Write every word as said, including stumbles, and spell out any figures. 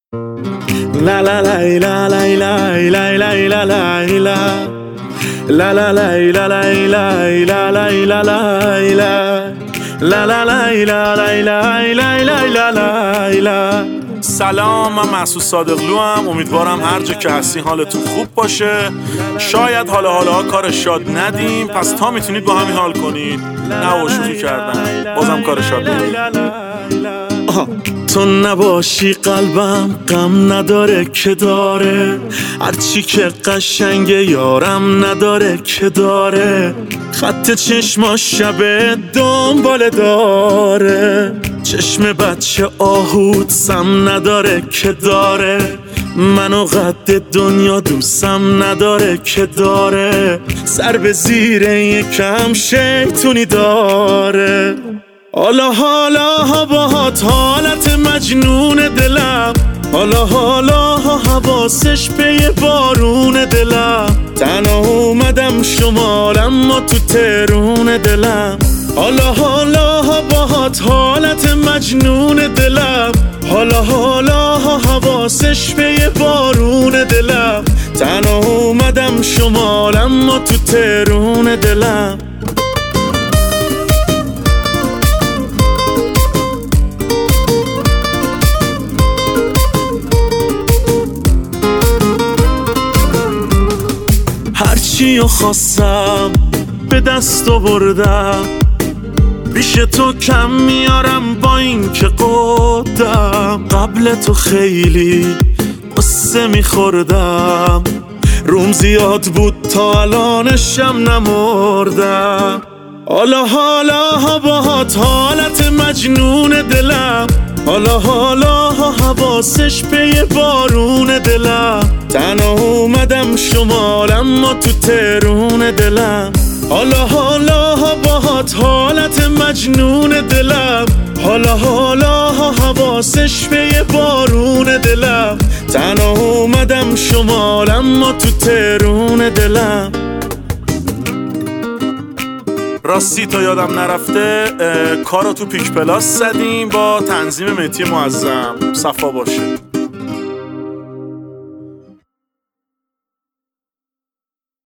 La la la la la la la la la la la La la la la la la la la la la La la la la la la la la la. سلام، من محسود صادقلو ام. امیدوارم هر جا که هستی حالتون خوب باشه. شاید حالا حالا کار شاد ندیم، پس تا میتونید با همین حال کنید. نه و شوخی کردم، بازم کار شاد ندیم. تو نباشی قلبم غم نداره که داره، هرچی که قشنگه یارم نداره که داره. خط چشما شب دنبال داره، چشم بچه آهود سم نداره که داره. منو قد دنیا دوستم نداره که داره، سر به زیر یکم شیطونی داره. حالا حالا باهات حالت مجنون دلم، حالا حالا حواسش به یه بارون دلم. تنها اومدم شمالم ما تو ترون دلم. حالا حالا باهات حالت مجنون دلم، حالا حالا حواسش به یه بارون دلم. تنها اومدم شمالم ما تو ترون دلم. هرچی خواستم به دست آوردم، پیش تو کم میارم با این که قدم. قبل تو خیلی قصه میخوردم، روم زیاد بود تا الانشم نمردم. حالا حالا باهات حالت مجنون دلم، حالا حالا حواسش به یه بارون دلم. تنها اومدم شمالم ما تو ترون دلم. حالا حالا باهات حالت مجنون دلم، حالا حالا حواسش به یه بارون دلم. تنها اومدم شمالم ما تو ترون دلم. راستی تا یادم نرفته، کارو تو پیک پلاس زدیم با تنظیم مهدی معظم. صفا باشه.